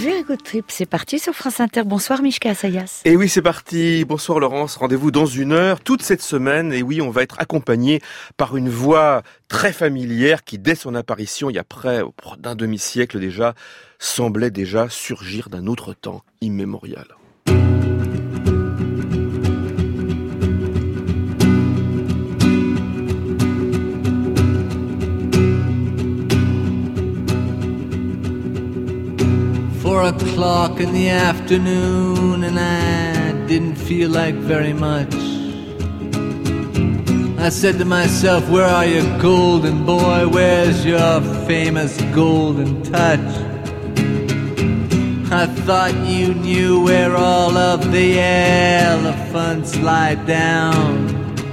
Very Good Trip, c'est parti sur France Inter. Bonsoir Mishka Assayas. Et oui, c'est parti. Bonsoir Laurence, rendez-vous dans 1 heure, toute cette semaine. Et oui, on va être accompagné par une voix très familière qui, dès son apparition, il y a près d'un demi-siècle déjà, semblait déjà surgir d'un autre temps immémorial. Four o'clock in the afternoon, and I didn't feel like very much. I said to myself, where are you, golden boy? Where's your famous golden touch? I thought you knew where all of the elephants lie down.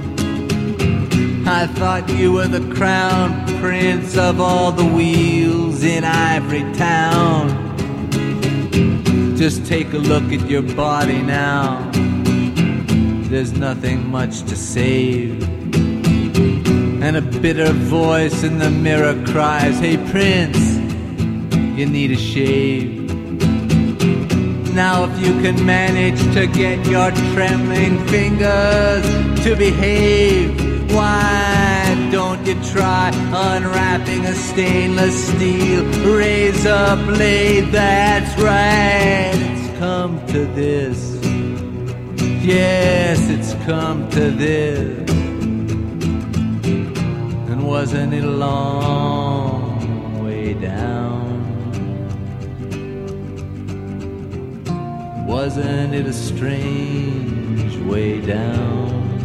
I thought you were the crown prince of all the wheels in Ivory Town. Just take a look at your body now. There's nothing much to save. And a bitter voice in the mirror cries, hey Prince, you need a shave. Now if you can manage to get your trembling fingers to behave, why don't you try unwrapping a stainless steel razor blade? That's right, it's come to this. Yes, it's come to this. And wasn't it a long way down? Wasn't it a strange way down?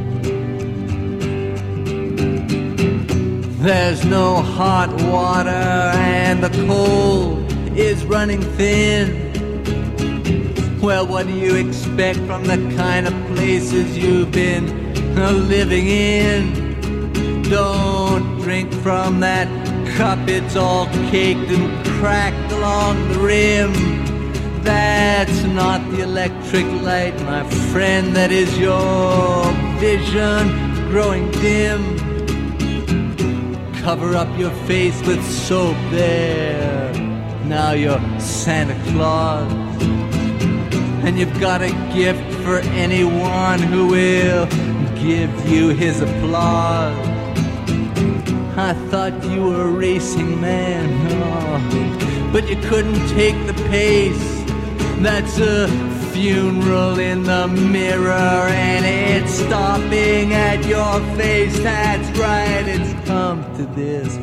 There's no hot water and the coal is running thin. Well, what do you expect from the kind of places you've been living in? Don't drink from that cup, it's all caked and cracked along the rim. That's not the electric light, my friend, that is your vision growing dim. Cover up your face with soap there. Now you're Santa Claus. And you've got a gift for anyone who will give you his applause. I thought you were a racing man, oh, but you couldn't take the pace. That's a funeral in the mirror and it's stopping at your face. That's right, it's come to this.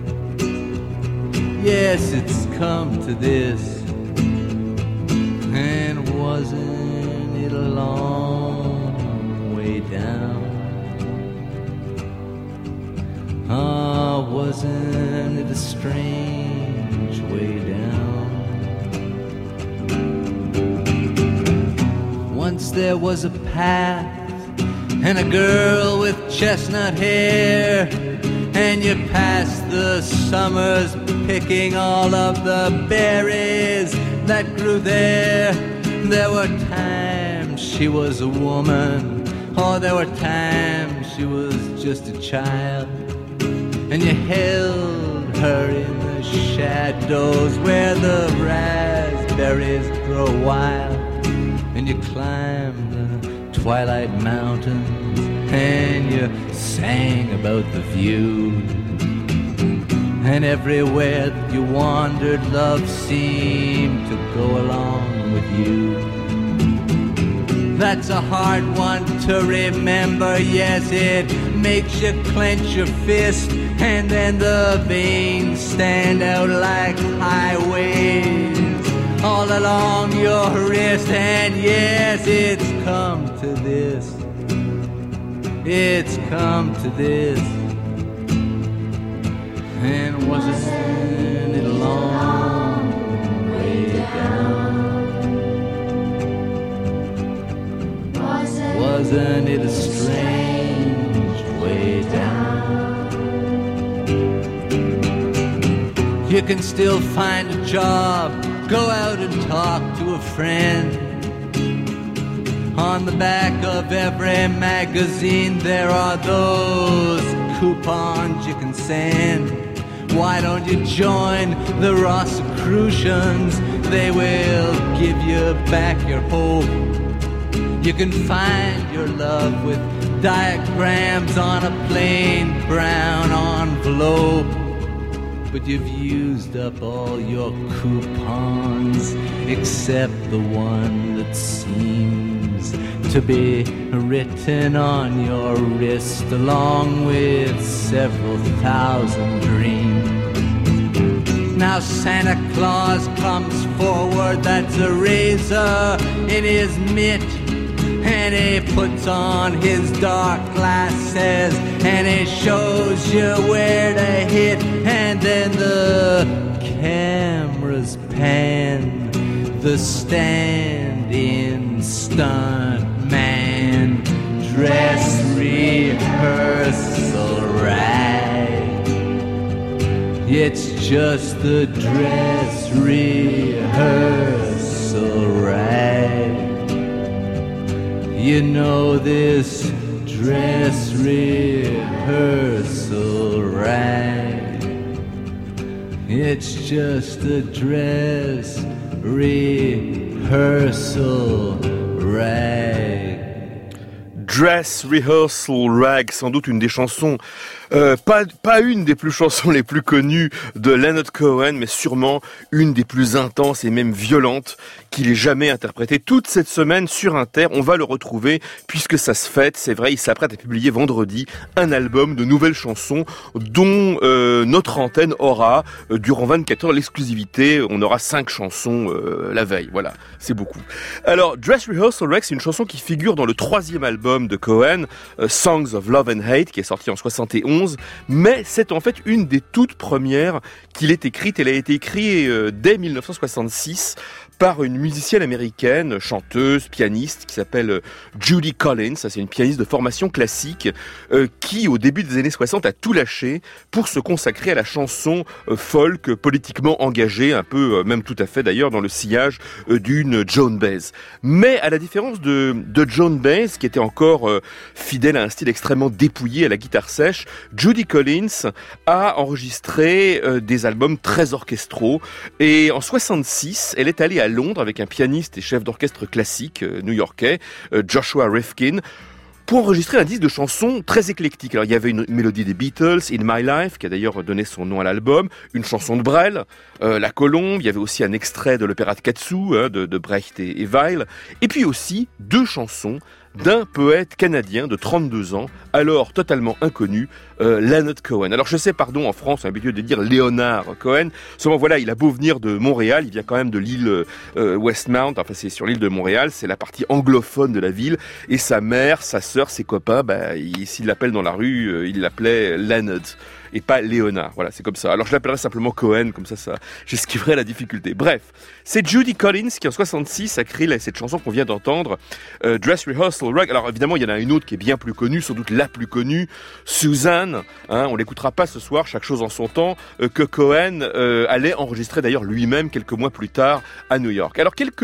Yes, it's come to this. And wasn't it a long way down? Ah, wasn't it a strange way down? Once there was a path and a girl with chestnut hair, and you passed the summers picking all of the berries that grew there. There were times she was a woman, or there were times she was just a child, and you held her in the shadows where the raspberries grow wild. And you climbed the twilight mountains and you sang about the view. And everywhere that you wandered, love seemed to go along with you. That's a hard one to remember, yes, it makes you clench your fist, and then the veins stand out like highways all along your wrist. And yes, it's come to this. It's come to this. And wasn't it a long way down? Wasn't it a strange way down? You can still find a job, go out and talk to a friend. On the back of every magazine there are those coupons you can send. Why don't you join the Rosicrucians? They will give you back your hope. You can find your love with diagrams on a plain brown envelope. But you've used up all your coupons except the one that seems to be written on your wrist along with several thousand dreams. Now Santa Claus comes forward, that's a razor in his mitt, and he puts on his dark glasses and he shows you where to hit, and then the cameras pan the stand-in stuntman dress rehearsal rag. It's just the dress rehearsal rag. You know this dress rehearsal rag. It's just a dress rehearsal rag. Dress Rehearsal Rag, sans doute une des chansons, pas une des chansons les plus connues de Leonard Cohen, mais sûrement une des plus intenses et même violentes qu'il ait jamais interprétée. Toute cette semaine sur Inter, on va le retrouver puisque ça se fête, c'est vrai, il s'apprête à publier vendredi un album de nouvelles chansons dont notre antenne aura, durant 24 heures, l'exclusivité. On aura 5 chansons la veille, voilà, c'est beaucoup. Alors, Dress Rehearsal Rag, c'est une chanson qui figure dans le 3e album de Cohen, Songs of Love and Hate, qui est sorti en 71, mais c'est en fait une des toutes premières qu'il ait écrite. Elle a été écrite dès 1966 par une musicienne américaine, chanteuse, pianiste, qui s'appelle Judy Collins. Ça, c'est une pianiste de formation classique qui, au début des années 60, a tout lâché pour se consacrer à la chanson folk politiquement engagée, un peu, même tout à fait d'ailleurs, dans le sillage d'une Joan Baez. Mais à la différence de Joan Baez, qui était encore fidèle à un style extrêmement dépouillé à la guitare sèche, Judy Collins a enregistré des albums très orchestraux. Et en 66, elle est allée à Londres avec un pianiste et chef d'orchestre classique new-yorkais, Joshua Rifkin, pour enregistrer un disque de chansons très éclectique. Alors il y avait une mélodie des Beatles, In My Life, qui a d'ailleurs donné son nom à l'album, une chanson de Brel, La Colombe, il y avait aussi un extrait de l'opéra de Katsu, de Brecht et Weill, et puis aussi 2 chansons d'un poète canadien de 32 ans, alors totalement inconnu, Leonard Cohen. Alors je sais, pardon, en France, on a l'habitude de dire Léonard Cohen. Seulement voilà, il a beau venir de Montréal, il vient quand même de l'île Westmount, enfin c'est sur l'île de Montréal, c'est la partie anglophone de la ville, et sa mère, sa sœur, ses copains, s'il l'appelle dans la rue, il l'appelait Leonard, et pas Léonard. Voilà, c'est comme ça. Alors je l'appellerai simplement Cohen, comme ça j'esquiverai la difficulté. Bref, c'est Judy Collins qui en 66 a créé cette chanson qu'on vient d'entendre, Dress Rehearsal Rag. Alors évidemment, il y en a une autre qui est bien plus connue, sans doute la plus connue, Suzanne. On l'écoutera pas ce soir, chaque chose en son temps, que Cohen allait enregistrer d'ailleurs lui-même quelques mois plus tard à New York. Alors quelques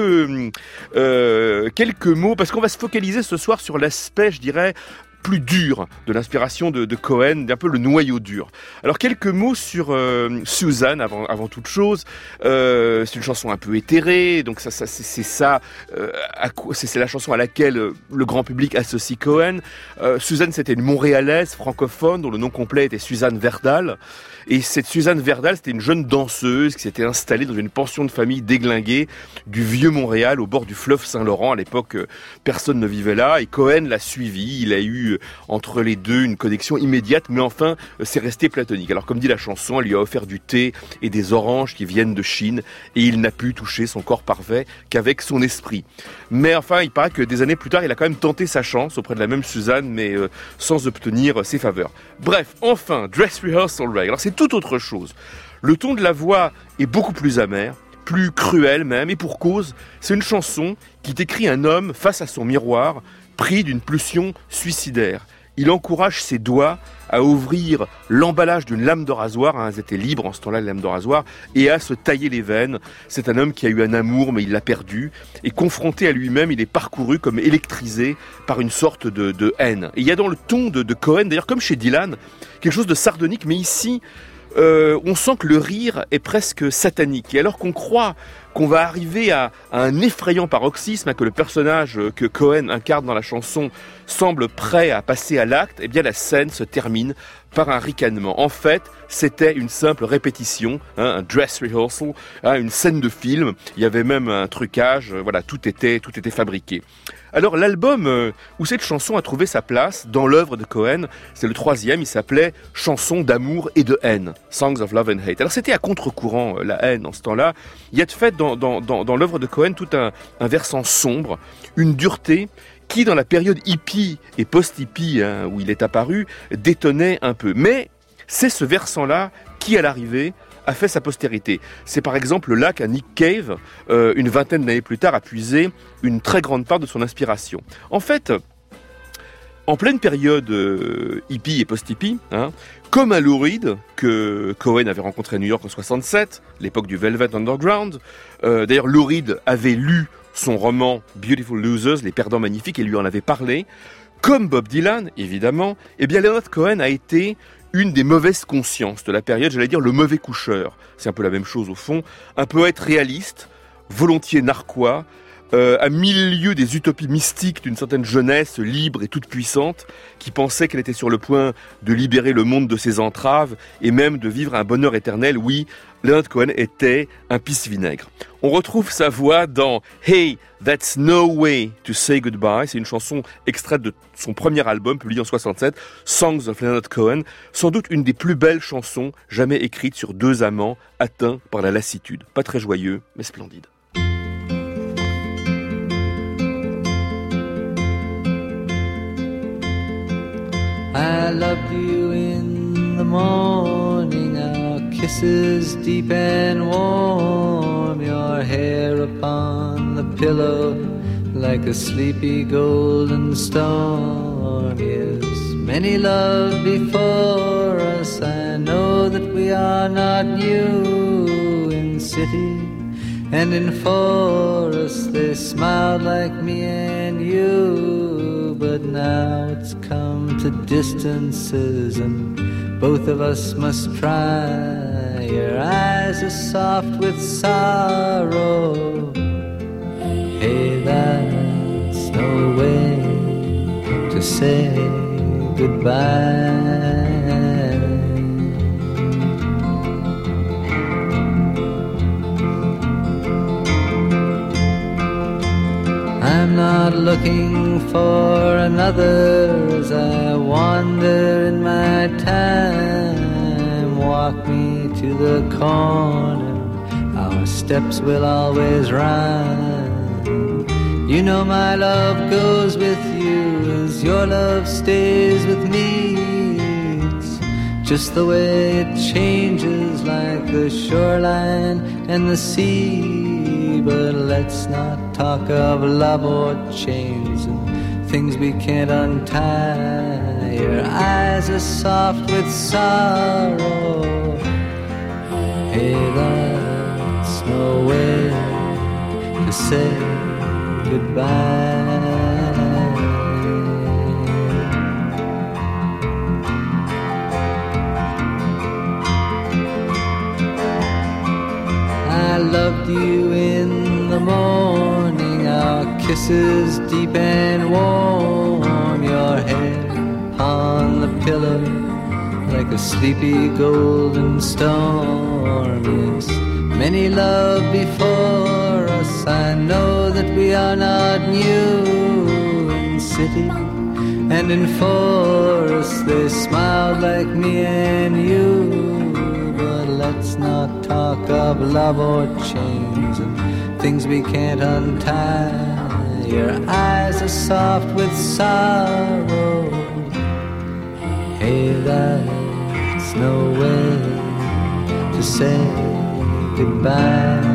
mots, parce qu'on va se focaliser ce soir sur l'aspect, je dirais, plus dur de l'inspiration de Cohen, un peu le noyau dur. Alors quelques mots sur Suzanne avant toute chose. C'est une chanson un peu éthérée, donc c'est la chanson à laquelle le grand public associe Cohen. Suzanne, c'était une Montréalaise francophone dont le nom complet était Suzanne Verdal. Et cette Suzanne Verdal, c'était une jeune danseuse qui s'était installée dans une pension de famille déglinguée du vieux Montréal, au bord du fleuve Saint-Laurent. À l'époque, personne ne vivait là, et Cohen l'a suivie. Il a eu entre les deux une connexion immédiate, mais enfin, c'est resté platonique. Alors, comme dit la chanson, elle lui a offert du thé et des oranges qui viennent de Chine, et il n'a pu toucher son corps parfait qu'avec son esprit. Mais enfin, il paraît que des années plus tard, il a quand même tenté sa chance auprès de la même Suzanne, mais sans obtenir ses faveurs. Bref, enfin, Dress Rehearsal Rag. Alors, c'est tout autre chose. Le ton de la voix est beaucoup plus amer, plus cruel même, et pour cause, c'est une chanson qui décrit un homme face à son miroir, pris d'une pulsion suicidaire. Il encourage ses doigts à ouvrir l'emballage d'une lame de rasoir, elles étaient libres en ce temps-là, les lames de rasoir, et à se tailler les veines. C'est un homme qui a eu un amour, mais il l'a perdu, et confronté à lui-même, il est parcouru comme électrisé par une sorte de haine. Et il y a dans le ton de Cohen, d'ailleurs comme chez Dylan, quelque chose de sardonique, mais ici, on sent que le rire est presque satanique. Et alors qu'on croit qu'on va arriver à un effrayant paroxysme, que le personnage que Cohen incarne dans la chanson semble prêt à passer à l'acte, eh bien la scène se termine par un ricanement. En fait, c'était une simple répétition, un dress rehearsal, une scène de film. Il y avait même un trucage, voilà, tout était fabriqué. Alors l'album où cette chanson a trouvé sa place dans l'œuvre de Cohen, c'est le 3e, il s'appelait Chansons d'amour et de haine, Songs of Love and Hate. Alors c'était à contre-courant la haine en ce temps-là. Il y a de fait dans l'œuvre de Cohen tout un versant sombre, une dureté qui dans la période hippie et post-hippie où il est apparu détonnait un peu. Mais c'est ce versant-là qui à l'arrivée a fait sa postérité. C'est par exemple là qu'à Nick Cave, une vingtaine d'années plus tard, a puisé une très grande part de son inspiration. En fait, en pleine période hippie et post-hippie, comme à Lou Reed, que Cohen avait rencontré à New York en 67, l'époque du Velvet Underground, d'ailleurs Lou Reed avait lu son roman Beautiful Losers, Les Perdants Magnifiques, et lui en avait parlé, comme Bob Dylan, évidemment, eh bien Leonard Cohen a été une des mauvaises consciences de la période, j'allais dire le mauvais coucheur. C'est un peu la même chose au fond. Un poète réaliste, volontiers narquois, à milieu des utopies mystiques d'une certaine jeunesse libre et toute puissante, qui pensait qu'elle était sur le point de libérer le monde de ses entraves et même de vivre un bonheur éternel. Oui, Leonard Cohen était un pisse-vinaigre. On retrouve sa voix dans Hey, That's No Way to Say Goodbye. C'est une chanson extraite de son premier album, publié en 67, Songs of Leonard Cohen. Sans doute une des plus belles chansons jamais écrites sur deux amants atteints par la lassitude. Pas très joyeux, mais splendide. I loved you in the morning, our kisses deep and warm, your hair upon the pillow like a sleepy golden storm. Yes, many love before us, I know that we are not new. In city and in forest they smiled like me and you, but now it's come to distances and both of us must try. Your eyes are soft with sorrow. Hey, that's no way to say goodbye. I'm not looking for another as I wander in my time. Walk me to the corner, our steps will always rhyme. You know my love goes with you as your love stays with me. It's just the way it changes like the shoreline and the sea. But let's not talk of love or chains and things we can't untie. Your eyes are soft with sorrow. Hey, that's no way to say goodbye. I loved you in the morning, our kisses deep and warm, your hair on the pillow like a sleepy golden storm. Yes, many love before us, I know that we are not new. In city and in forest they smiled like me and you. Let's not talk of love or chains and things we can't untie. Your eyes are soft with sorrow. Hey, that's no way to say goodbye.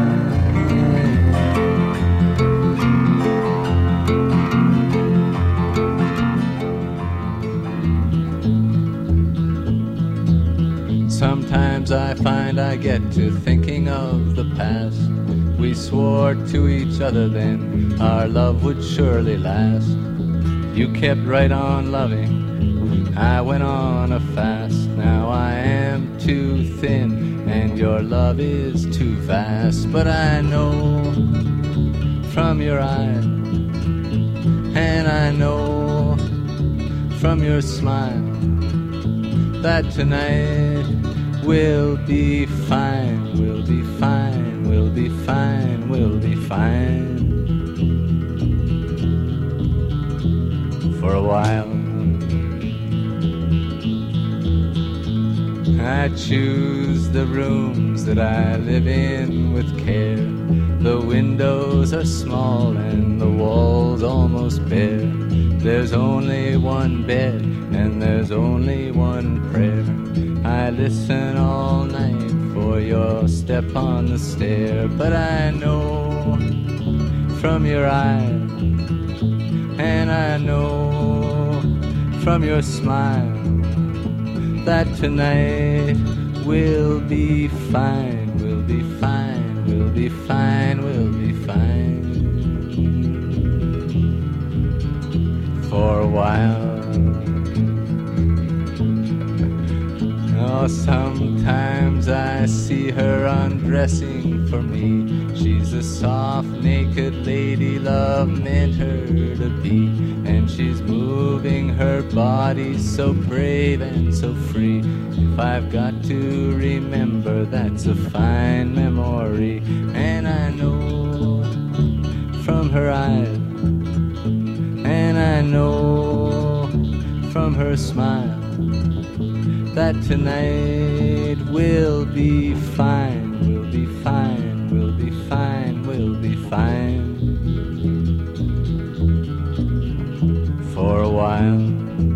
Sometimes I find I get to thinking of the past. We swore to each other then our love would surely last. You kept right on loving, I went on a fast. Now I am too thin and your love is too vast. But I know from your eyes, and I know from your smile, that tonight we'll be fine, we'll be fine, we'll be fine, we'll be fine. For a while I choose the rooms that I live in with care. The windows are small and the walls almost bare. There's only one bed and there's only one prayer. I listen all night for your step on the stair. But I know from your eyes, and I know from your smile, that tonight we'll be fine, we'll be fine, we'll be fine, we'll be fine. For a while. Oh, sometimes I see her undressing for me. She's a soft, naked lady love meant her to be. And she's moving her body so brave and so free. If I've got to remember, that's a fine memory. And I know from her eyes, and I know from her smile, that tonight we'll be fine, we'll be fine, we'll be fine, we'll be fine. For a while.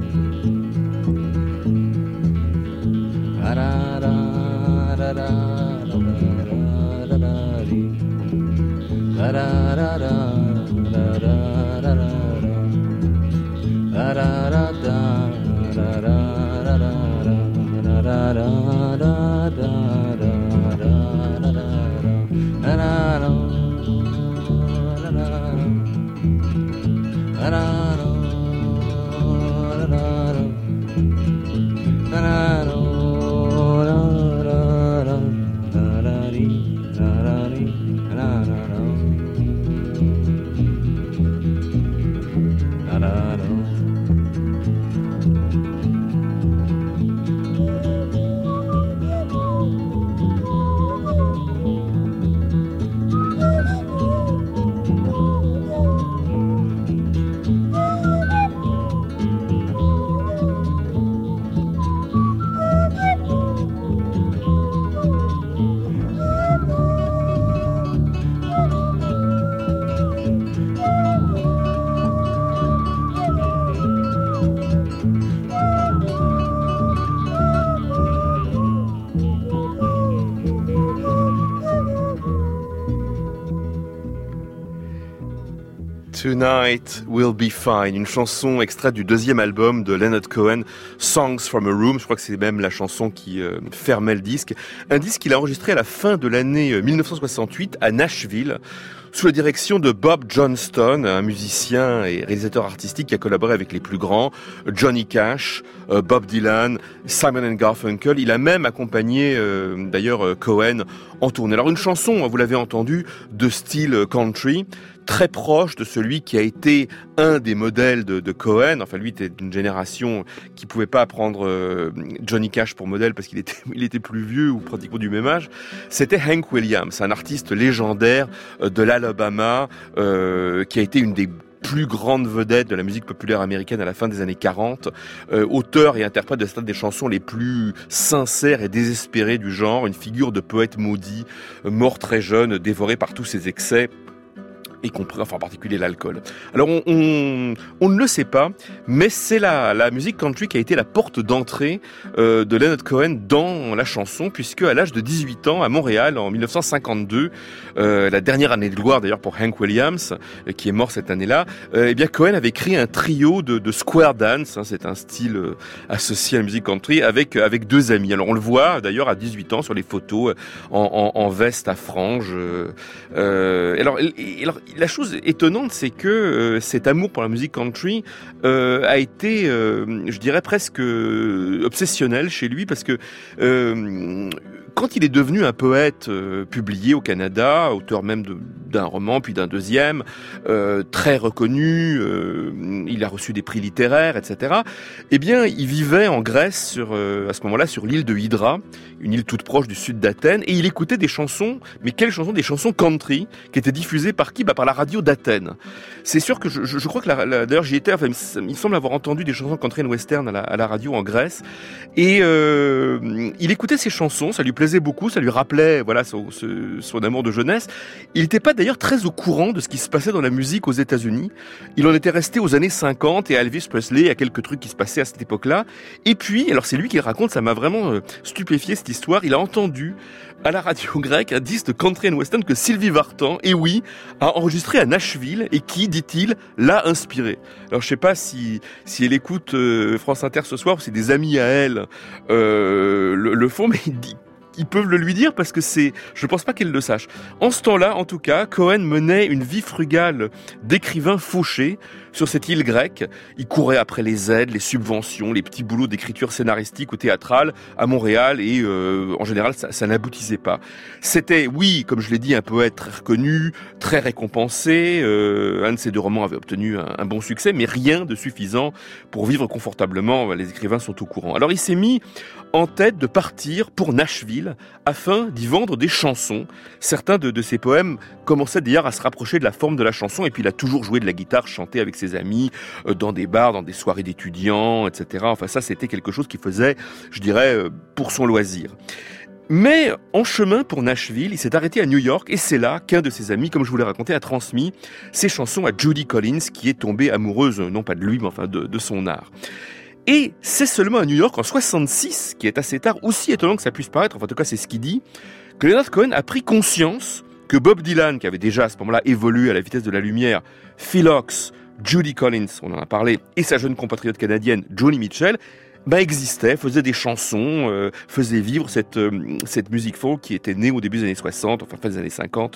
Tonight Will Be Fine, une chanson extraite du deuxième album de Leonard Cohen, Songs from a Room. Je crois que c'est même la chanson qui fermait le disque. Un disque qu'il a enregistré à la fin de l'année 1968 à Nashville, sous la direction de Bob Johnston, un musicien et réalisateur artistique qui a collaboré avec les plus grands, Johnny Cash, Bob Dylan, Simon & Garfunkel. Il a même accompagné d'ailleurs Cohen en tournée. Alors une chanson, vous l'avez entendu, de style country, très proche de celui qui a été un des modèles de Cohen. Enfin, lui était d'une génération qui pouvait pas prendre Johnny Cash pour modèle parce qu'il était plus vieux ou pratiquement du même âge. C'était Hank Williams, un artiste légendaire de l'Alabama qui a été une des plus grandes vedettes de la musique populaire américaine à la fin des années 40, auteur et interprète de certaines des chansons les plus sincères et désespérées du genre, une figure de poète maudit, mort très jeune, dévoré par tous ses excès, y compris, enfin en particulier l'alcool. Alors on ne le sait pas, mais c'est la musique country qui a été la porte d'entrée de Leonard Cohen dans la chanson, puisque à l'âge de 18 ans, à Montréal, en 1952, la dernière année de gloire d'ailleurs pour Hank Williams, qui est mort cette année-là, eh bien Cohen avait créé un trio de square dance, hein, c'est un style associé à la musique country, avec deux amis. Alors on le voit d'ailleurs à 18 ans sur les photos, en veste à franges. Alors la chose étonnante, c'est que cet amour pour la musique country a été, je dirais presque obsessionnel chez lui, parce que quand il est devenu un poète publié au Canada, auteur même d'un roman puis d'un deuxième, très reconnu, il a reçu des prix littéraires, etc. Eh bien, il vivait en Grèce à ce moment-là sur l'île de Hydra, une île toute proche du sud d'Athènes, et il écoutait des chansons, mais quelles chansons? Des chansons country, qui étaient diffusées par qui? Par la radio d'Athènes. C'est sûr que je crois que d'ailleurs j'y étais, il semble avoir entendu des chansons country and western à la radio en Grèce, et il écoutait ces chansons, ça lui plaisait beaucoup, ça lui rappelait son amour de jeunesse. Il n'était pas d'ailleurs très au courant de ce qui se passait dans la musique aux États-Unis. Il en était resté aux années 50 et à Elvis Presley, à quelques trucs qui se passaient à cette époque-là. Et puis, alors c'est lui qui le raconte, ça m'a vraiment stupéfié cette histoire, il a entendu à la radio grecque un disque de country and western que Sylvie Vartan, et oui, a enregistré à Nashville et qui, dit-il, l'a inspiré. Alors je sais pas si elle écoute France Inter ce soir ou si des amis à elle le font, mais ils peuvent le lui dire parce que je pense pas qu'elle le sache. En ce temps-là, en tout cas, Cohen menait une vie frugale d'écrivain fauché sur cette île grecque. Il courait après les aides, les subventions, les petits boulots d'écriture scénaristique ou théâtrale à Montréal et en général, ça n'aboutissait pas. C'était, oui, comme je l'ai dit, un poète très reconnu, très récompensé. Un de ses 2 romans avait obtenu un bon succès, mais rien de suffisant pour vivre confortablement. Les écrivains sont au courant. Alors il s'est mis en tête de partir pour Nashville afin d'y vendre des chansons. Certains de ses poèmes commençaient d'ailleurs à se rapprocher de la forme de la chanson, et puis il a toujours joué de la guitare, chanté avec ses amis, dans des bars, dans des soirées d'étudiants, etc. Enfin ça, c'était quelque chose qu'il faisait, je dirais, pour son loisir. Mais en chemin pour Nashville, il s'est arrêté à New York, et c'est là qu'un de ses amis, comme je vous l'ai raconté, a transmis ses chansons à Judy Collins, qui est tombée amoureuse, non pas de lui, mais enfin de son art. Et c'est seulement à New York, en 66, qui est assez tard, aussi étonnant que ça puisse paraître, enfin en tout cas c'est ce qu'il dit, que Leonard Cohen a pris conscience que Bob Dylan, qui avait déjà à ce moment-là évolué à la vitesse de la lumière, Phil Ochs, Judy Collins, on en a parlé, et sa jeune compatriote canadienne Joni Mitchell, existait, faisait des chansons, faisait vivre cette musique folk qui était née au début des années 60, enfin fin des années 50,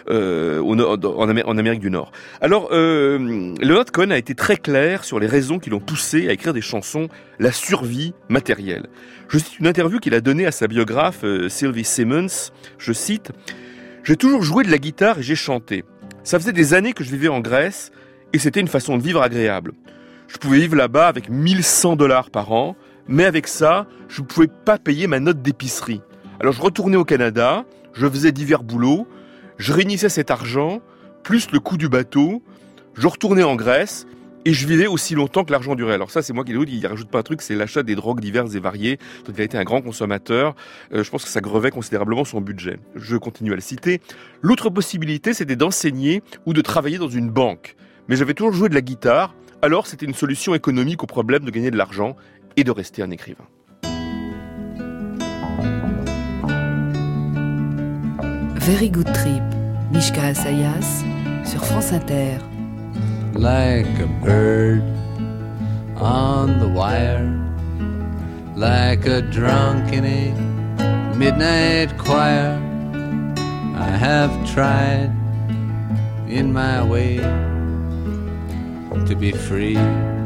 en Amérique du Nord. Alors, Leonard Cohen a été très clair sur les raisons qui l'ont poussé à écrire des chansons, la survie matérielle. Je cite une interview qu'il a donnée à sa biographe Sylvie Simmons, je cite « J'ai toujours joué de la guitare et j'ai chanté. Ça faisait des années que je vivais en Grèce et c'était une façon de vivre agréable. Je pouvais vivre là-bas avec $1,100 par an, mais avec ça, je ne pouvais pas payer ma note d'épicerie. Alors je retournais au Canada, je faisais divers boulots, je réunissais cet argent, plus le coût du bateau, je retournais en Grèce, et je vivais aussi longtemps que l'argent durait. Alors ça, c'est moi qui le dis, il rajoute pas un truc, c'est l'achat des drogues diverses et variées, dont il a été un grand consommateur. Je pense que ça grevait considérablement son budget. Je continue à le citer. L'autre possibilité, c'était d'enseigner ou de travailler dans une banque. Mais j'avais toujours joué de la guitare, alors c'était une solution économique au problème de gagner de l'argent et de rester un écrivain. Very Good Trip, Mishka Assayas, sur France Inter. Like a bird on the wire, like a drunk in a midnight choir, I have tried in my way to be free,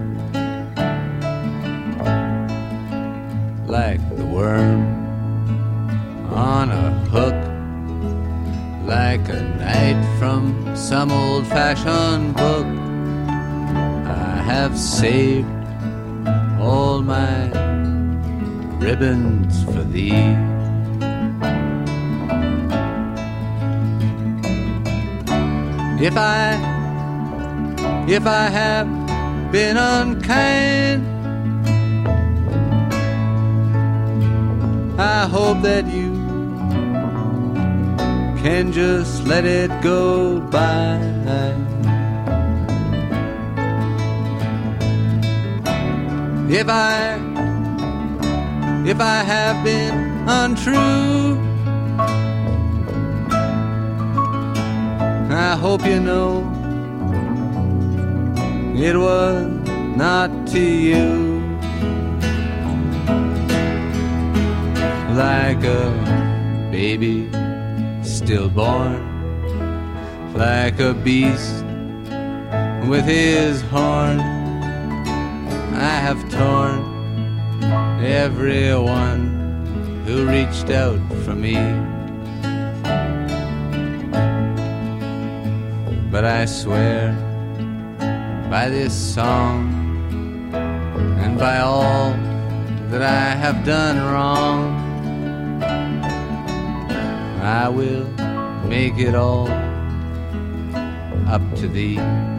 like the worm on a hook, like a knight from some old-fashioned book. I have saved all my ribbons for thee. If I have been unkind, I hope that you can just let it go by. If I have been untrue, I hope you know it was not to you. Like a baby stillborn, like a beast with his horn, I have torn every one who reached out for me. But I swear by this song and by all that I have done wrong, I will make it all up to thee.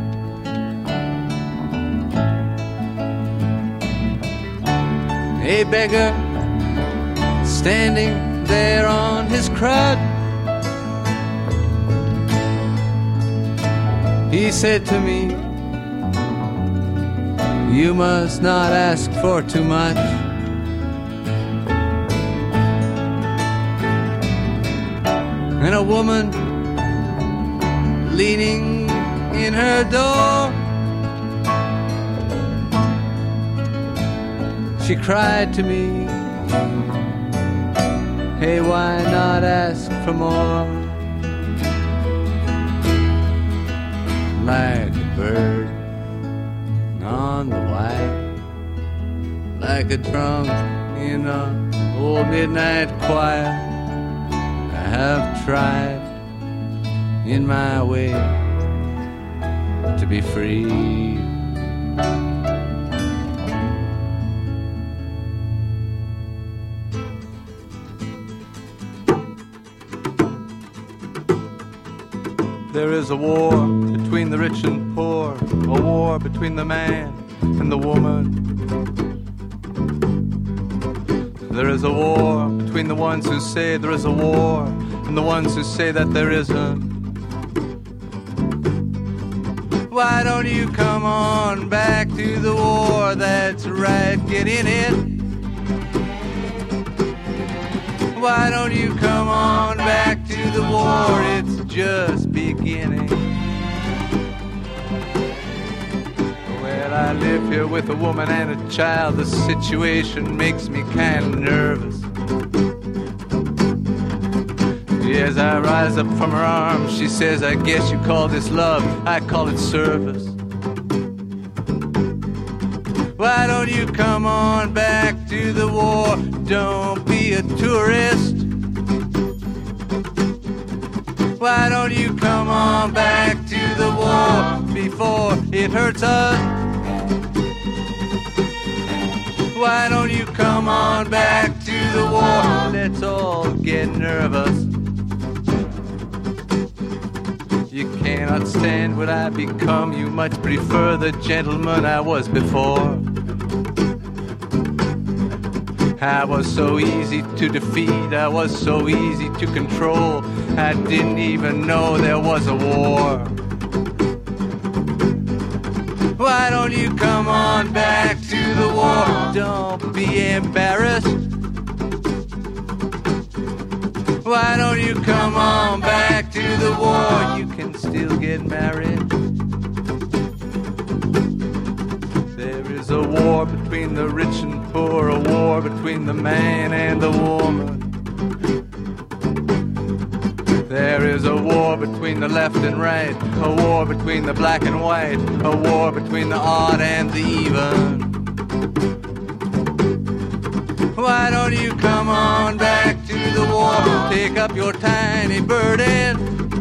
A beggar standing there on his crutch, he said to me, you must not ask for too much. And a woman leaning in her door, she cried to me, hey, why not ask for more? Like a bird on the wire, like a drunk in an old midnight choir, I have tried in my way to be free. There is a war between the rich and poor, a war between the man and the woman. There is a war between the ones who say there is a war and the ones who say that there isn't. Why don't you come on back to the war? That's right, get in it. Why don't you come on back to the war? It's just beginning. Well, I live here with a woman and a child. The situation makes me kind of nervous. As I rise up from her arms, she says, I guess you call this love, I call it service. Why don't you come on back to the war? Don't be a tourist. Why don't you come on back to the war before it hurts us? Why don't you come on back to the war? Let's all get nervous. You cannot stand what I become. You much prefer the gentleman I was before. I was so easy to defeat, I was so easy to control. I didn't even know there was a war. Why don't you come on back to the war? Don't be embarrassed. Why don't you come on back to the war? You can still get married. There is a war between the rich and poor, a war between the man and the woman. There is a war between the left and right, a war between the black and white, a war between the odd and the even. Why don't you come on back to the war? Take up your tiny burden.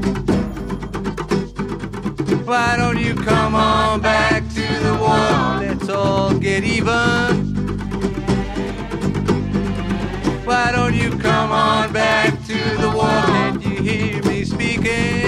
Why don't you come on back to the war? Let's all get even. Why don't you come on back to the war? Can't you hear me speaking?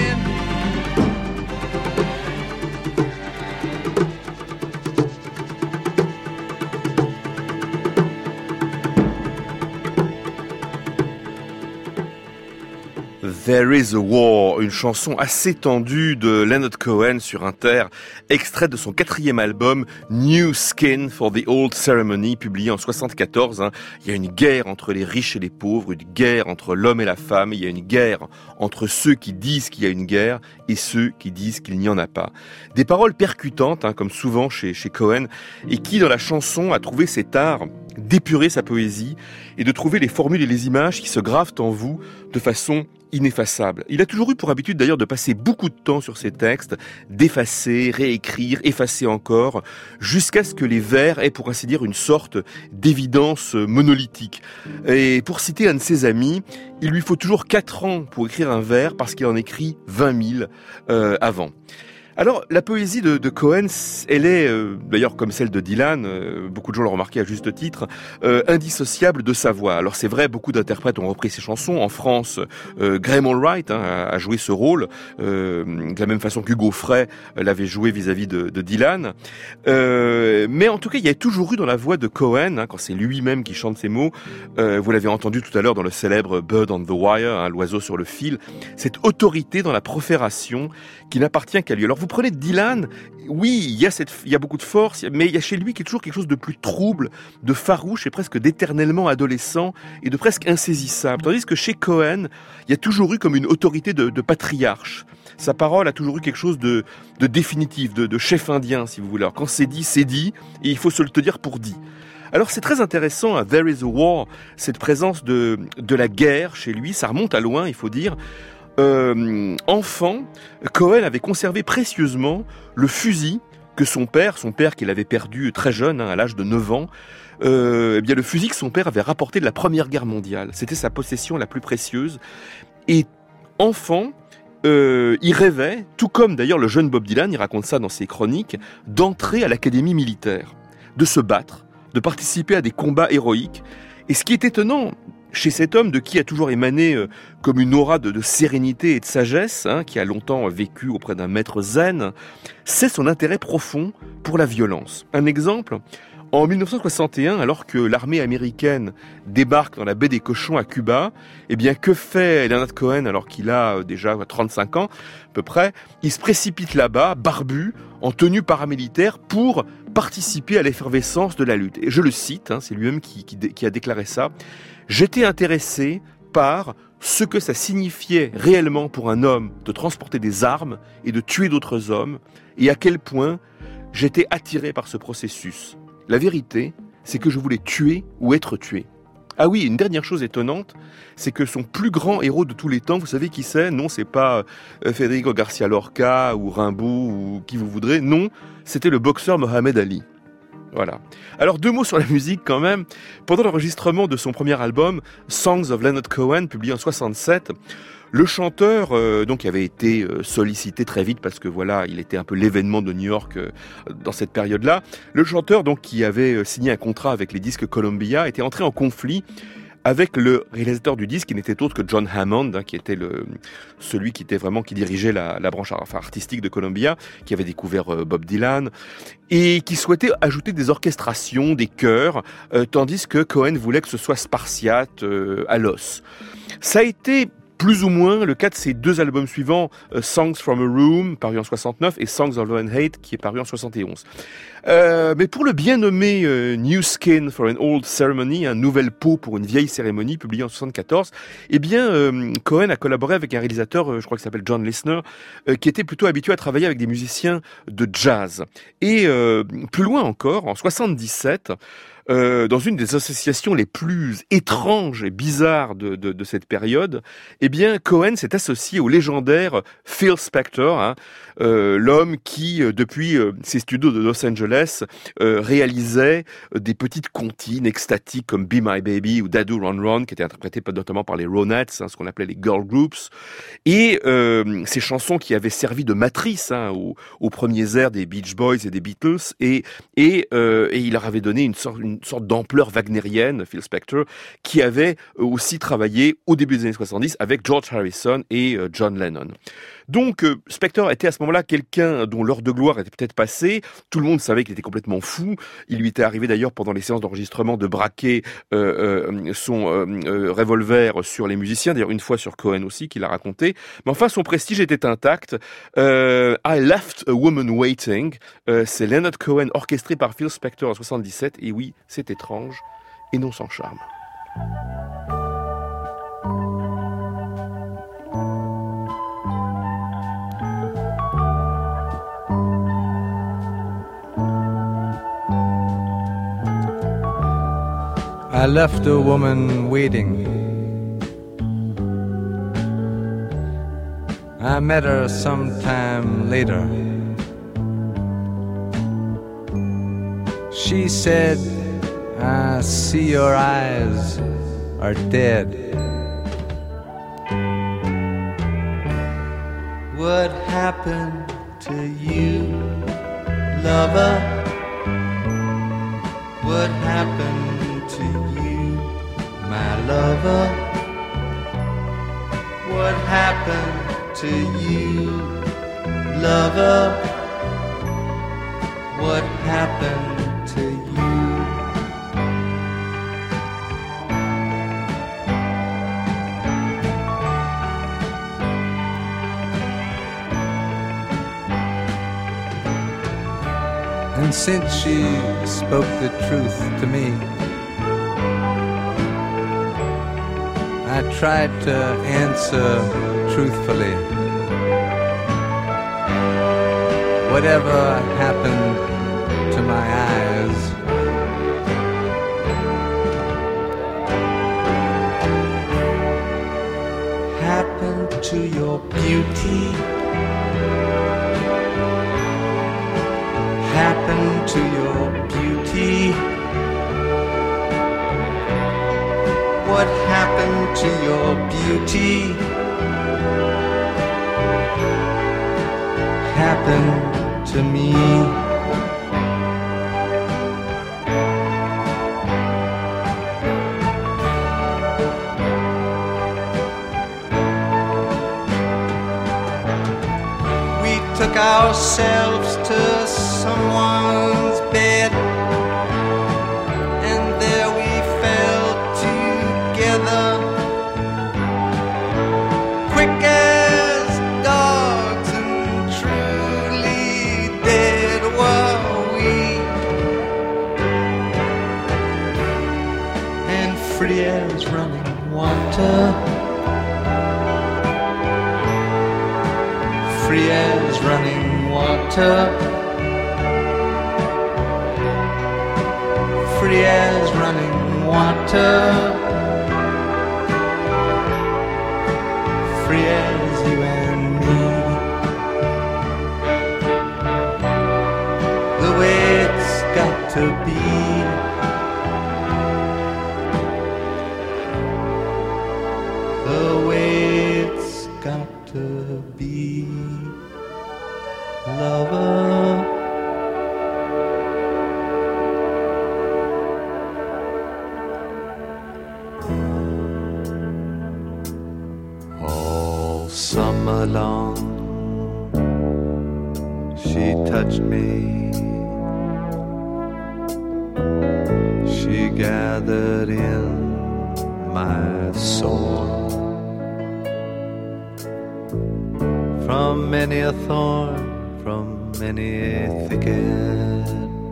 There is a War, une chanson assez tendue de Leonard Cohen sur Inter, extrait de son 4e album New Skin for the Old Ceremony, publié en 1974. Il y a une guerre entre les riches et les pauvres, une guerre entre l'homme et la femme, il y a une guerre entre ceux qui disent qu'il y a une guerre et ceux qui disent qu'il n'y en a pas. Des paroles percutantes, comme souvent chez Cohen, et qui dans la chanson a trouvé cet art d'épurer sa poésie et de trouver les formules et les images qui se gravent en vous de façon ineffaçable. Il a toujours eu pour habitude d'ailleurs de passer beaucoup de temps sur ses textes, d'effacer, réécrire, effacer encore, jusqu'à ce que les vers aient pour ainsi dire une sorte d'évidence monolithique. Et pour citer un de ses amis, il lui faut toujours 4 ans pour écrire un vers parce qu'il en écrit 20 000 avant. Alors, la poésie de Cohen, elle est, d'ailleurs comme celle de Dylan, beaucoup de gens l'ont remarqué à juste titre, indissociable de sa voix. Alors c'est vrai, beaucoup d'interprètes ont repris ses chansons. En France, Graham Allwright a joué ce rôle, de la même façon qu'Hugo Frey l'avait joué vis-à-vis de Dylan. Mais en tout cas, il y a toujours eu dans la voix de Cohen, quand c'est lui-même qui chante ces mots, vous l'avez entendu tout à l'heure dans le célèbre Bird on the Wire, l'oiseau sur le fil, cette autorité dans la profération qui n'appartient qu'à lui. Alors vous prenez Dylan, oui, il y a beaucoup de force, mais il y a chez lui toujours quelque chose de plus trouble, de farouche et presque d'éternellement adolescent et de presque insaisissable. Tandis que chez Cohen, il y a toujours eu comme une autorité de patriarche. Sa parole a toujours eu quelque chose de définitif, de chef indien, si vous voulez. Alors quand c'est dit, et il faut se le dire pour dit. Alors c'est très intéressant à There is a War, cette présence de la guerre chez lui, ça remonte à loin, il faut dire. Enfant, Cohen avait conservé précieusement le fusil que son père qu'il avait perdu très jeune, à l'âge de 9 ans, eh bien le fusil que son père avait rapporté de la Première Guerre mondiale. C'était sa possession la plus précieuse. Et enfant, il rêvait, tout comme d'ailleurs le jeune Bob Dylan, il raconte ça dans ses chroniques, d'entrer à l'académie militaire, de se battre, de participer à des combats héroïques. Et ce qui est étonnant chez cet homme de qui a toujours émané comme une aura de sérénité et de sagesse, qui a longtemps vécu auprès d'un maître zen, c'est son intérêt profond pour la violence. Un exemple, en 1961, alors que l'armée américaine débarque dans la baie des Cochons à Cuba, eh bien que fait Leonard Cohen alors qu'il a déjà 35 ans à peu près? Il se précipite là-bas, barbu, en tenue paramilitaire, pour participer à l'effervescence de la lutte. Et je le cite, c'est lui-même qui a déclaré ça. J'étais intéressé par ce que ça signifiait réellement pour un homme de transporter des armes et de tuer d'autres hommes, et à quel point j'étais attiré par ce processus. La vérité, c'est que je voulais tuer ou être tué. Ah oui, une dernière chose étonnante, c'est que son plus grand héros de tous les temps, vous savez qui c'est? Non, c'est pas Federico Garcia Lorca ou Rimbaud ou qui vous voudrez. Non, c'était le boxeur Mohamed Ali. Voilà. Alors 2 mots sur la musique quand même. Pendant l'enregistrement de son premier album, Songs of Leonard Cohen, publié en 67, le chanteur, qui avait été sollicité très vite parce que voilà, il était un peu l'événement de New York dans cette période-là. Le chanteur, qui avait signé un contrat avec les disques Columbia, était entré en conflit avec le réalisateur du disque, qui n'était autre que John Hammond, qui était celui qui dirigeait la branche artistique de Columbia, qui avait découvert Bob Dylan, et qui souhaitait ajouter des orchestrations, des chœurs, tandis que Cohen voulait que ce soit spartiate, à l'os. Ça a été plus ou moins le cas de ses 2 albums suivants, Songs from a Room, paru en 69, et Songs of Love and Hate, qui est paru en 71. Mais pour le bien nommé New Skin for an Old Ceremony, nouvelle peau pour une vieille cérémonie, publié en 74, eh bien, Cohen a collaboré avec un réalisateur, je crois qu'il s'appelle John Lisner, qui était plutôt habitué à travailler avec des musiciens de jazz. Et plus loin encore, en 77, dans une des associations les plus étranges et bizarres de cette période, eh bien, Cohen s'est associé au légendaire Phil Spector, l'homme qui, depuis ses studios de Los Angeles, réalisait des petites comptines extatiques comme Be My Baby ou Dadu Run Run, qui étaient interprétées notamment par les Ronettes, ce qu'on appelait les girl groups, et ces chansons qui avaient servi de matrice aux premiers airs des Beach Boys et des Beatles, et il leur avait donné une sorte d'ampleur wagnérienne, Phil Spector, qui avait aussi travaillé au début des années 70 avec George Harrison et John Lennon. Donc, Spector était à ce moment-là quelqu'un dont l'heure de gloire était peut-être passée. Tout le monde savait qu'il était complètement fou. Il lui était arrivé d'ailleurs pendant les séances d'enregistrement de braquer son revolver sur les musiciens. D'ailleurs, une fois sur Cohen aussi, qu'il a raconté. Mais enfin, son prestige était intact. I Left a Woman Waiting. C'est Leonard Cohen orchestré par Phil Spector en 77. Et oui, c'est étrange et non sans charme. I left a woman waiting I met her sometime later. She said, I see your eyes are dead. What happened to you, lover? What happened to you, my lover? What happened to you, lover? What happened to you? And since she spoke the truth to me, I tried to answer truthfully. Whatever happened to my eyes, happened to your beauty, happened to your beauty. What happened to your beauty? Happened to me. We took ourselves to someone's bed, and there we fell together, quick as dogs, and truly dead were we, and free as running water, free as running water, free as running water, free as you and me. The way it's got to be. The way it's got to be, lover. All summer long, she touched me. She gathered in my soul from many a thorn, from many a thicket.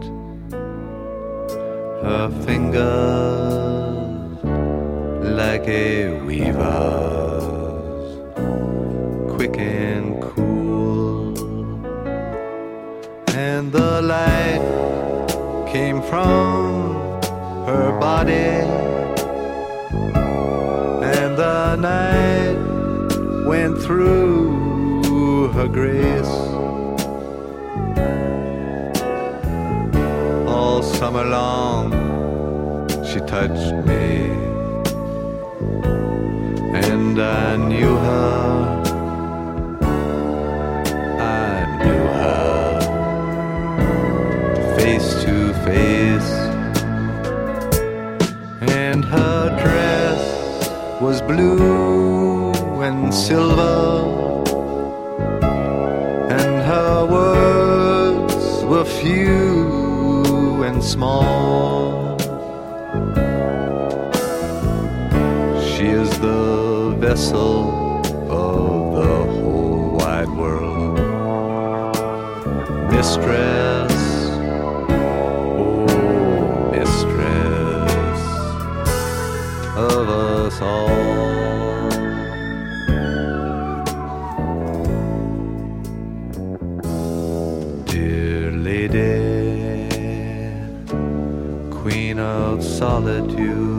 Her fingers like a weaver's, quick and cool, and the light came from her body, and the night went through her grace. All summer long she touched me, and I knew her, face to face, and her dress was blue and silver, and her words were few and small. She is the vessel of the whole wide world, mistress, oh mistress of us all. Dear lady, queen of solitude,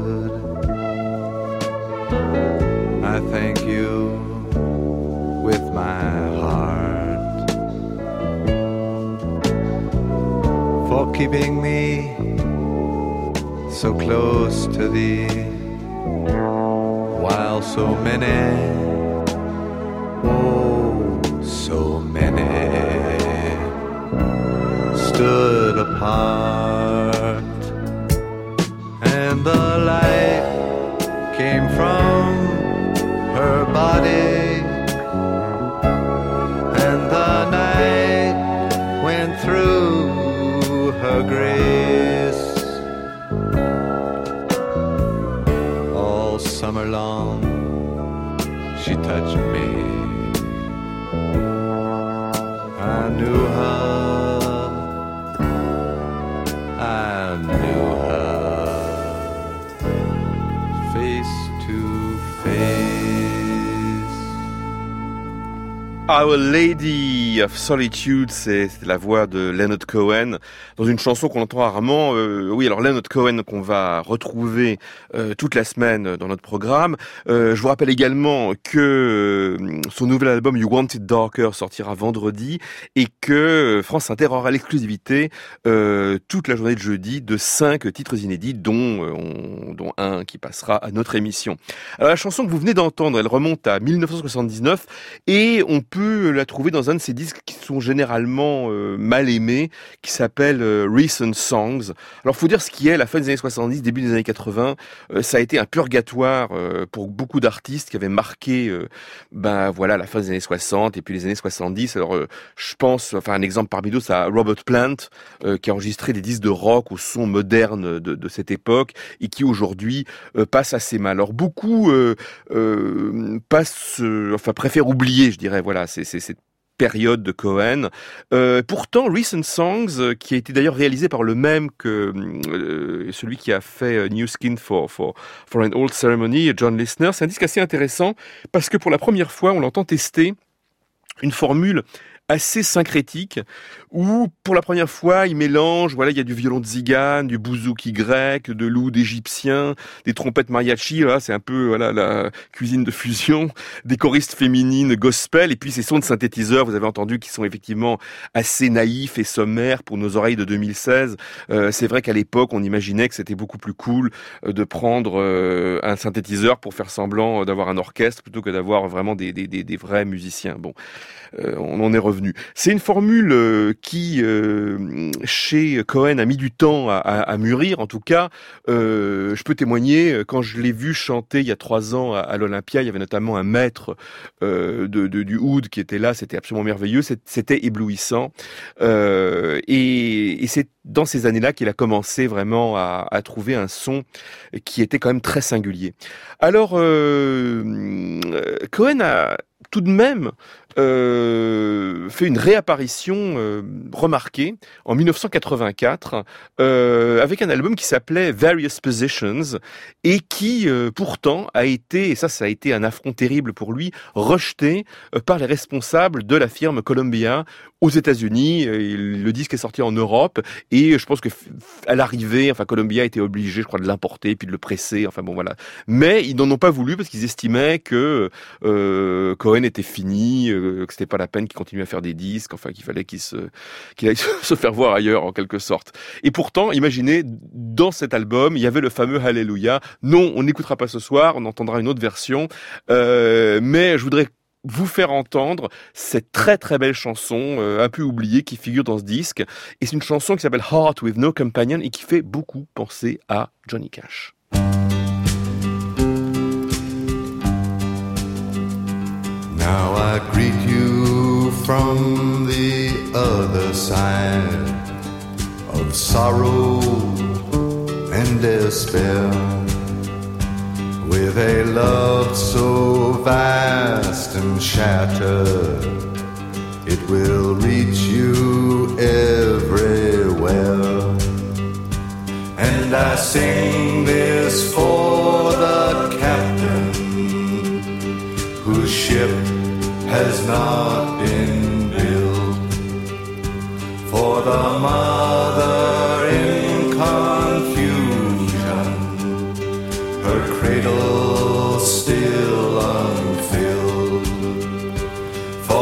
I thank you with my heart, for keeping me so close to thee, while so many, oh, so many stood apart. And the light came from her body, and the night went through her grace. All summer long she touched me. I knew her, I knew her, face to face. Our Lady of Solitude, c'est la voix de Leonard Cohen dans une chanson qu'on entend rarement. Oui, alors Leonard Cohen qu'on va retrouver toute la semaine dans notre programme. Je vous rappelle également que son nouvel album You Want It Darker sortira vendredi et que France Inter aura l'exclusivité toute la journée de jeudi de 5 titres inédits dont un qui passera à notre émission. Alors la chanson que vous venez d'entendre, elle remonte à 1979 et on peut la trouver dans un de ces disques qui sont généralement mal aimés, qui s'appelle Recent Songs. Alors faut dire ce qui est, la fin des années 70, début des années 80, ça a été un purgatoire pour beaucoup d'artistes qui avaient marqué la fin des années 60 et puis les années 70. Alors je pense, un exemple parmi d'autres, c'est à Robert Plant qui a enregistré des disques de rock au son moderne de cette époque et qui aujourd'hui passe assez mal. Alors beaucoup préfèrent oublier, je dirais, voilà, c'est cette période de Cohen. Pourtant, Recent Songs, qui a été d'ailleurs réalisé par le même que celui qui a fait New Skin for an Old Ceremony, John Lisner, c'est un disque assez intéressant parce que pour la première fois, on l'entend tester une formule assez syncrétique, où pour la première fois il mélange, il y a du violon de Zigane, du bouzouki grec, de l'oud égyptien, des trompettes mariachi, c'est un peu la cuisine de fusion, des choristes féminines gospel, et puis ces sons de synthétiseurs, vous avez entendu, qui sont effectivement assez naïfs et sommaires pour nos oreilles de 2016. C'est vrai qu'à l'époque on imaginait que c'était beaucoup plus cool de prendre un synthétiseur pour faire semblant d'avoir un orchestre plutôt que d'avoir vraiment des vrais musiciens. Bon, on en est revenu. C'est une formule qui, chez Cohen, a mis du temps à mûrir. En tout cas, je peux témoigner, quand je l'ai vu chanter il y a 3 ans à l'Olympia, il y avait notamment un maître du oud qui était là, c'était absolument merveilleux, c'était éblouissant. Et c'est dans ces années-là qu'il a commencé vraiment à trouver un son qui était quand même très singulier. Alors, Cohen a tout de même fait une réapparition remarquée en 1984 avec un album qui s'appelait Various Positions et qui pourtant a été, et ça a été un affront terrible pour lui, rejeté par les responsables de la firme Columbia aux États-Unis. Le disque est sorti en Europe et je pense que à l'arrivée, Columbia était obligé, je crois, de l'importer puis de le presser. Mais ils n'en ont pas voulu parce qu'ils estimaient que Cohen était fini, que c'était pas la peine qu'il continue à faire des disques, qu'il fallait qu'il aille se faire voir ailleurs en quelque sorte. Et pourtant, imaginez, dans cet album, il y avait le fameux Hallelujah. Non, on n'écoutera pas ce soir, on entendra une autre version, mais je voudrais vous faire entendre cette très très belle chanson un peu oubliée qui figure dans ce disque. Et c'est une chanson qui s'appelle Heart with No Companion et qui fait beaucoup penser à Johnny Cash. Now I greet you from the other side of sorrow and despair, with a love so vast and shattered, it will reach you everywhere. And I sing this for the captain whose ship has not been built, for the mother in confusion, her cradle still unfilled, for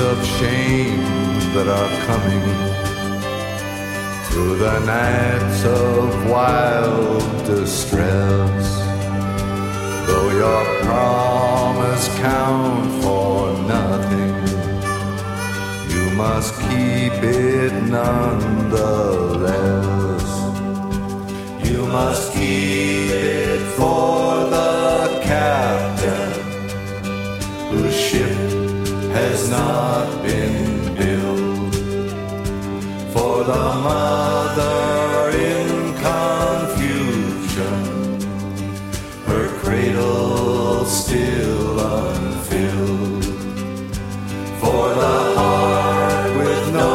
of shame that are coming through the nights of wild distress. Though your promise count for nothing, you must keep it nonetheless. You must keep it for the captain whose ship has not been built, for the mother in confusion, her cradle still unfilled, for the heart with no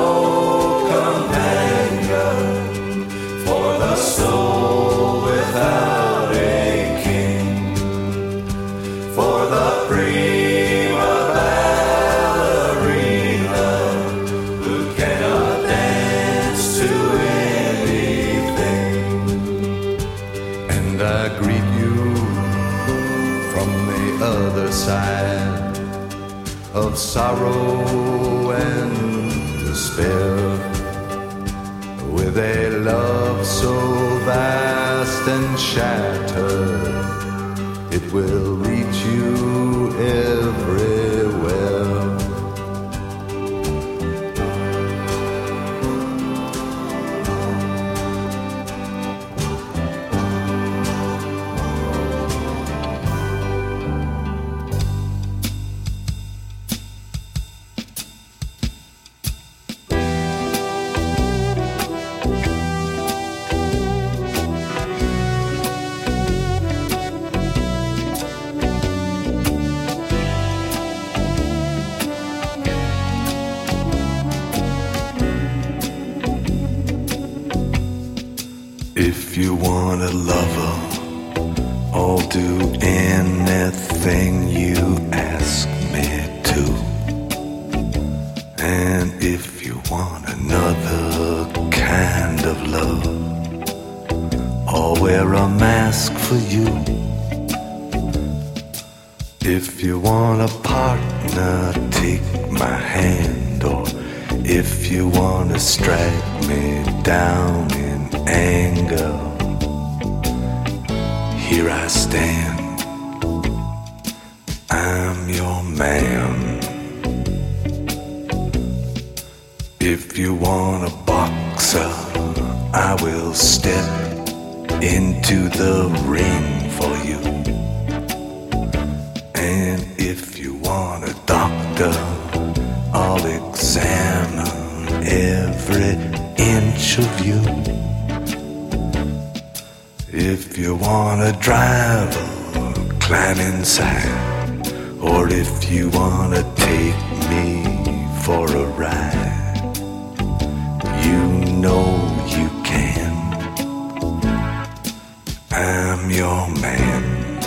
companion, for the soul without a king, for the prima ballerina who cannot dance to anything. And I greet you from the other side of sorrow and despair, with a love so vast and shattered, it will reach you everywhere. If you want a lover, I'll do anything you ask me to. And if you want another kind of love, I'll wear a mask for you. If you want a partner, take my hand. Or if you want to strike me down in anger, here I stand, I'm your man. If you want a boxer, I will step into the ring for you. And if you want a doctor, I'll examine every inch of you. If you wanna drive, climb inside. Or if you wanna take me for a ride, you know you can. I'm your man.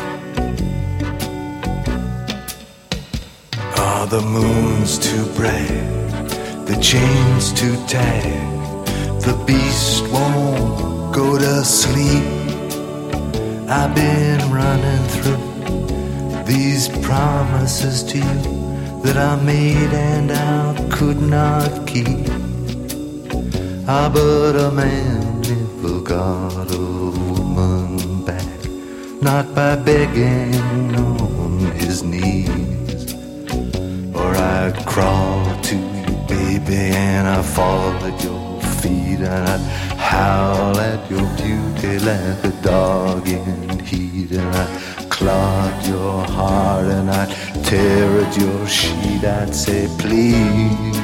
Are the moons too bright, the chains too tight, the beast won't go to sleep? I've been running through these promises to you that I made and I could not keep. Ah, but a man never got a woman back, not by begging on his knees. Or I'd crawl to you, baby, and I'd fall at your feet, and I'd howl at your beauty like a dog in heat, and I'd clog your heart and I'd tear at your sheet. I'd say, please,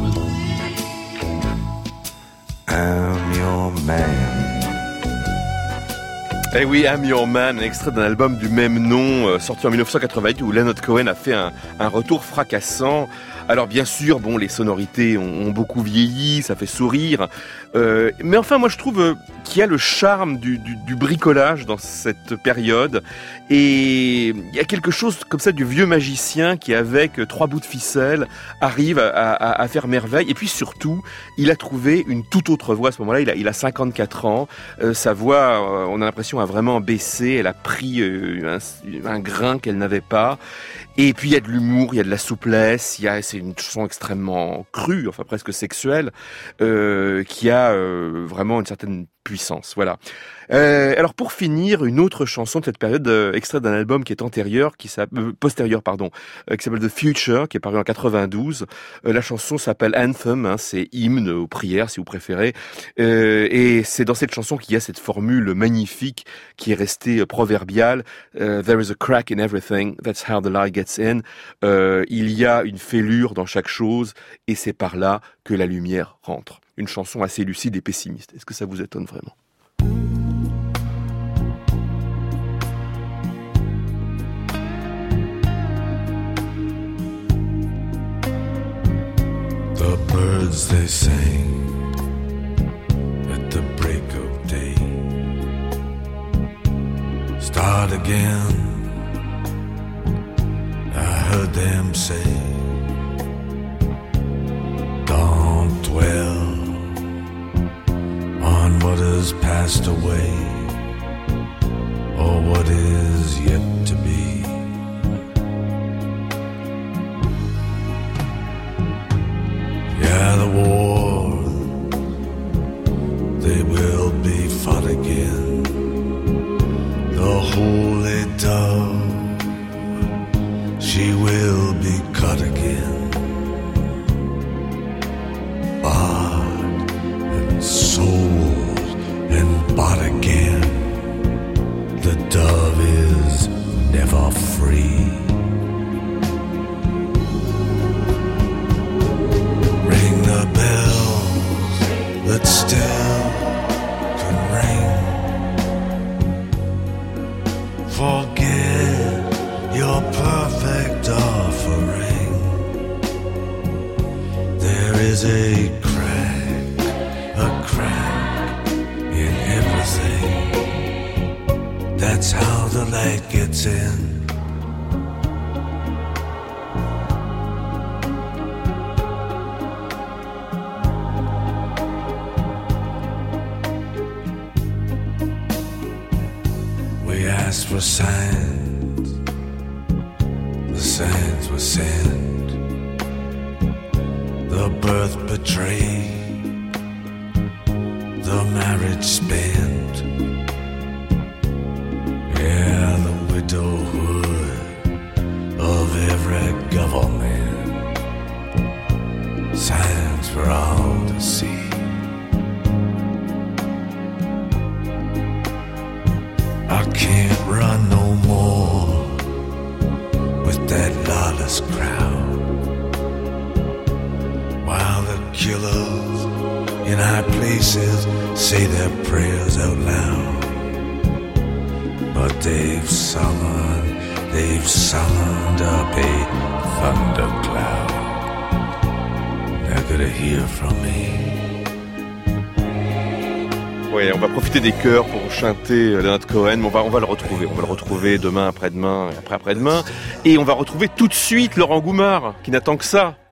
I'm your man. Eh oui, I'm Your Man, un extrait d'un album du même nom, sorti en 1988, où Leonard Cohen a fait un retour fracassant. Alors bien sûr, bon, les sonorités ont beaucoup vieilli, ça fait sourire, mais enfin moi je trouve qu'il y a le charme du bricolage dans cette période, et il y a quelque chose comme ça du vieux magicien qui, avec 3 bouts de ficelle, arrive à faire merveille. Et puis surtout, il a trouvé une toute autre voix à ce moment-là. Il a 54 ans, sa voix, on a l'impression, a vraiment baissé, elle a pris un grain qu'elle n'avait pas. Et puis il y a de l'humour, il y a de la souplesse, c'est une chanson extrêmement crue, enfin presque sexuelle, qui a vraiment une certaine puissance. Voilà. Alors pour finir, une autre chanson de cette période, extrait d'un album qui est postérieur, qui s'appelle The Future, qui est paru en 92. La chanson s'appelle Anthem, hein, c'est hymne aux prières si vous préférez. Et c'est dans cette chanson qu'il y a cette formule magnifique qui est restée proverbiale. There is a crack in everything, that's how the light gets in. Il y a une fêlure dans chaque chose et c'est par là que la lumière rentre. Une chanson assez lucide et pessimiste. Est-ce que ça vous étonne vraiment? The birds they sing at the break of day. Start again, I heard them say. Don't dwell on what has passed away or what is yet to be. Yeah, the war, they will be fought again. The holy dove, she will be cut again. Bought and sold and bought again. The dove is never free. Ring the bells that still can ring. Forget your perfect offering. There is a crack in everything. That's how the light gets in. We asked for signs, the signs were sent. The birth betrayed, the marriage spent. Yeah, the widowhood of every government. Signs for all to see. I can't run no more with that lawless crowd, while the killers in high places say their prayers out loud. But they've summoned up a thundercloud. They're gonna hear from me. Oui, on va profiter des chœurs pour chanter Leonard Cohen, mais on va le retrouver. On va le retrouver demain, après-demain et après-après-demain. Et on va retrouver tout de suite Laurent Goumard, qui n'attend que ça.